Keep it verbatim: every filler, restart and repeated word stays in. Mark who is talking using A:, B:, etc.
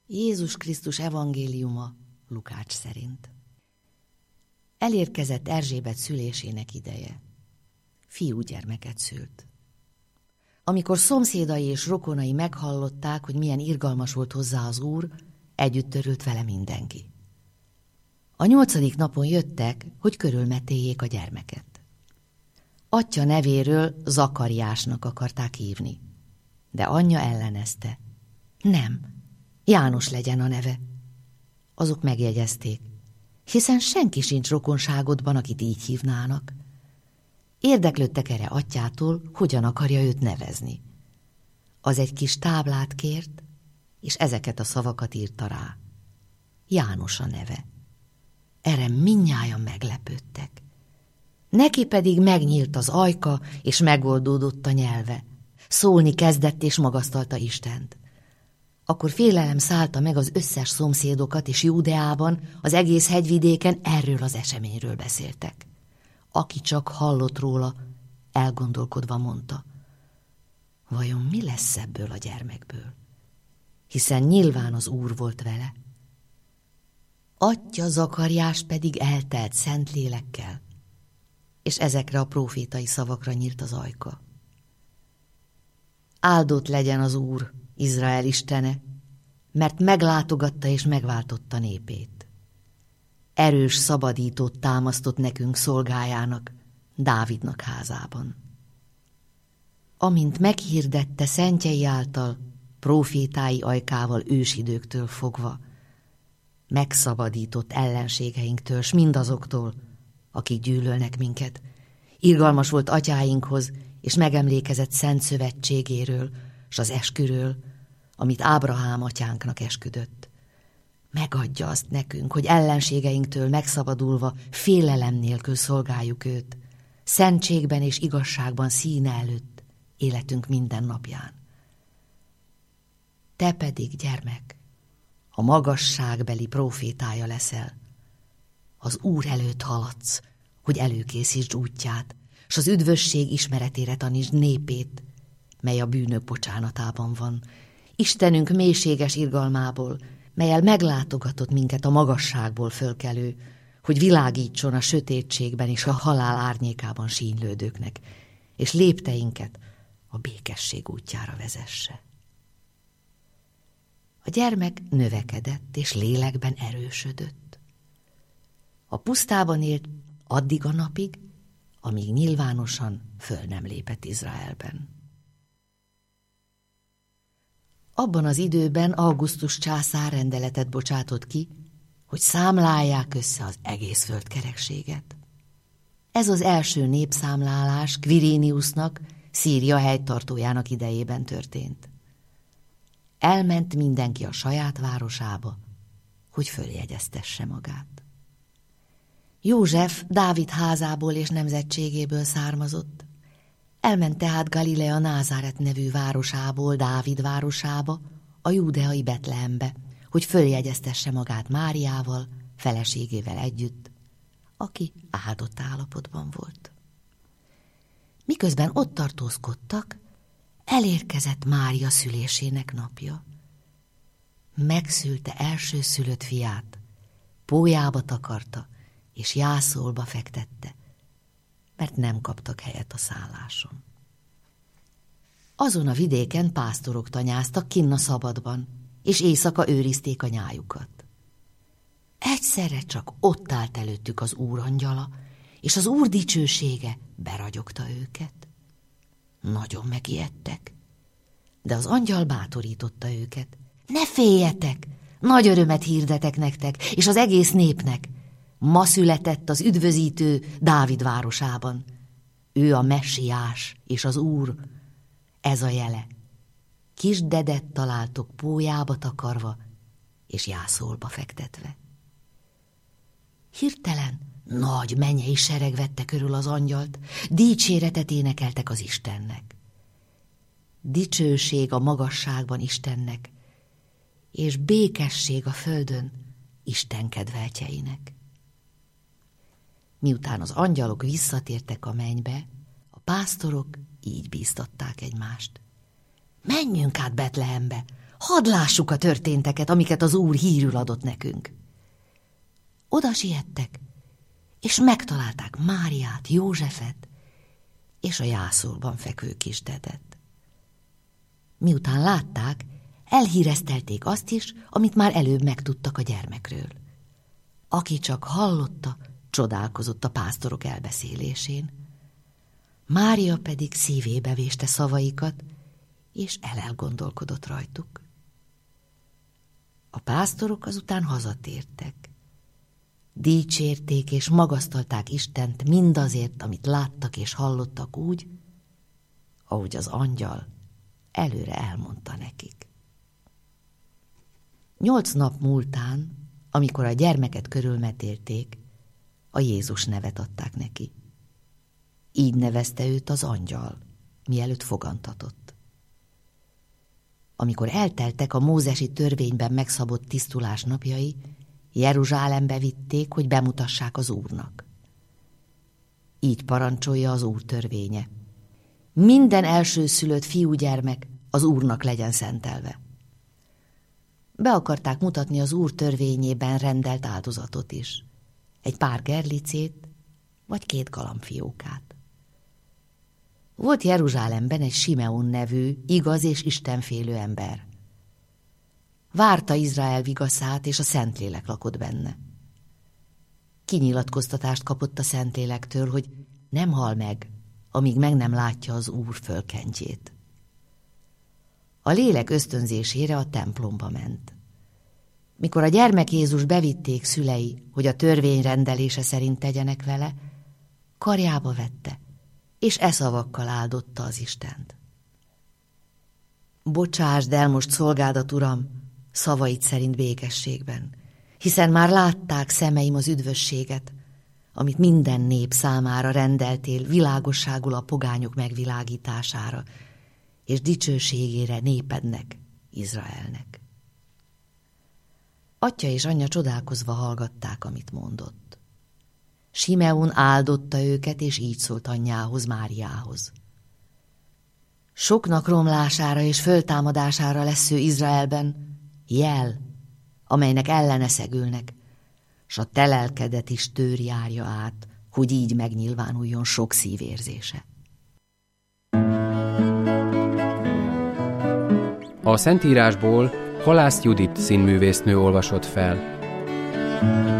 A: Jézus Krisztus evangéliuma Lukács szerint. Elérkezett Erzsébet szülésének ideje. Fiúgyermeket szült. Amikor szomszédai és rokonai meghallották, hogy milyen irgalmas volt hozzá az Úr, együtt örült vele mindenki. A nyolcadik napon jöttek, hogy körülmetéljék a gyermeket. Atyja nevéről Zakariásnak akarták hívni, de anyja ellenezte. Nem, János legyen a neve. Azok megjegyezték, hiszen senki sincs rokonságodban, akit így hívnának. Érdeklődtek erre atyától, hogyan akarja őt nevezni. Az egy kis táblát kért, és ezeket a szavakat írta rá. János a neve. Erre mindnyájan meglepődtek. Neki pedig megnyílt az ajka, és megoldódott a nyelve. Szólni kezdett, és magasztalta Istent. Akkor félelem szállta meg az összes szomszédokat, és Júdeában, az egész hegyvidéken erről az eseményről beszéltek. Aki csak hallott róla, elgondolkodva mondta, vajon mi lesz ebből a gyermekből? Hiszen nyilván az Úr volt vele. Atyja Zakariás pedig eltelt szent lélekkel, és ezekre a prófétai szavakra nyílt az ajka. Áldott legyen az Úr, Izrael istene, mert meglátogatta és megváltotta népét. Erős szabadítót támasztott nekünk szolgájának, Dávidnak házában. Amint meghirdette szentjei által, prófétái ajkával ősidőktől fogva, megszabadított ellenségeinktől, s mindazoktól, akik gyűlölnek minket. Irgalmas volt atyáinkhoz, és megemlékezett szent szövetségéről, s az esküről, amit Ábrahám atyánknak esküdött. Megadja azt nekünk, hogy ellenségeinktől megszabadulva félelem nélkül szolgáljuk őt, szentségben és igazságban színe előtt, életünk minden napján. Te pedig, gyermek, a magasságbeli prófétája leszel. Az Úr előtt haladsz, hogy előkészítsd útját, s az üdvösség ismeretére tanítsd népét, mely a bűnök bocsánatában van, Istenünk mélységes irgalmából, melyel meglátogatott minket a magasságból fölkelő, hogy világítson a sötétségben és a halál árnyékában sínylődőknek, és lépteinket a békesség útjára vezesse. A gyermek növekedett és lélekben erősödött. A pusztában élt addig a napig, amíg nyilvánosan föl nem lépett Izraelben. Abban az időben Augustus császár rendeletet bocsátott ki, hogy számlálják össze az egész földkerekséget. Ez az első népszámlálás Quiriniusnak, Szíria helytartójának idejében történt. Elment mindenki a saját városába, hogy följegyeztesse magát. József Dávid házából és nemzetségéből származott. Elment tehát Galilea Názáret nevű városából Dávid városába, a júdeai Betlehembe, hogy följegyeztesse magát Máriával, feleségével együtt, aki áldott állapotban volt. Miközben ott tartózkodtak, elérkezett Mária szülésének napja. Megszülte elsőszülött fiát, pólyába takarta, és jászolba fektette, mert nem kaptak helyet a szálláson. Azon a vidéken pásztorok tanyáztak kinn a szabadban, és éjszaka őrizték a nyájukat. Egyszerre csak ott állt előttük az Úr angyala, és az Úr dicsősége beragyogta őket. Nagyon megijedtek, de az angyal bátorította őket. Ne féljetek, nagy örömet hirdetek nektek, és az egész népnek. Ma született az üdvözítő Dávid városában. Ő a Messiás és az Úr. Ez a jele. Kis dedet találtok pólyába takarva, és jászolba fektetve. Hirtelen nagy mennyei sereg vette körül az angyalt, dicséretet énekeltek az Istennek. Dicsőség a magasságban Istennek, és békesség a földön Isten kedveltjeinek. Miután az angyalok visszatértek a mennybe, a pásztorok így bíztatták egymást. Menjünk át Betlehembe, Hadd lássuk a történteket, amiket az Úr hírül adott nekünk. Oda siettek, és megtalálták Máriát, Józsefet és a jászolban fekvő kisdedet. Miután látták, elhíreztelték azt is, amit már előbb megtudtak a gyermekről. Aki csak hallotta, csodálkozott a pásztorok elbeszélésén. Mária pedig szívébe véste szavaikat, és elelgondolkodott rajtuk. A pásztorok azután hazatértek. Dicsérték és magasztalták Istent mindazért, amit láttak és hallottak úgy, ahogy az angyal előre elmondta nekik. Nyolc nap múltán, amikor a gyermeket körülmetélték, a Jézus nevet adták neki. Így nevezte őt az angyal, mielőtt fogantatott. Amikor elteltek a mózesi törvényben megszabott tisztulás napjai, Jeruzsálembe vitték, hogy bemutassák az Úrnak. Így parancsolja az Úr törvénye. Minden elsőszülött fiúgyermek az Úrnak legyen szentelve. Be akarták mutatni az Úr törvényében rendelt áldozatot is. Egy pár gerlicét, vagy két galambfiókát. Volt Jeruzsálemben egy Simeon nevű, igaz és istenfélő ember. Várta Izrael vigaszát, és a Szentlélek lakott benne. Kinyilatkoztatást kapott a Szentlélektől, hogy nem hal meg, amíg meg nem látja az Úr fölkentjét. A lélek ösztönzésére a templomba ment. Mikor a gyermek Jézus bevitték szülei, hogy a törvény rendelése szerint tegyenek vele, karjába vette, és e szavakkal áldotta az Istent. Bocsásd el most szolgádat, Uram, szavaid szerint békességben, hiszen már látták szemeim az üdvösséget, amit minden nép számára rendeltél világosságul a pogányok megvilágítására, és dicsőségére népednek, Izraelnek. Atya és anyja csodálkozva hallgatták, amit mondott. Simeon áldotta őket, és így szólt anyjához, Máriához. Soknak romlására és föltámadására lesz ő Izraelben jel, amelynek ellene szegülnek, s a te lelkedet is tőr járja át, hogy így megnyilvánuljon sok szívérzése.
B: A Szentírásból Halász Judit színművésznő olvasott fel.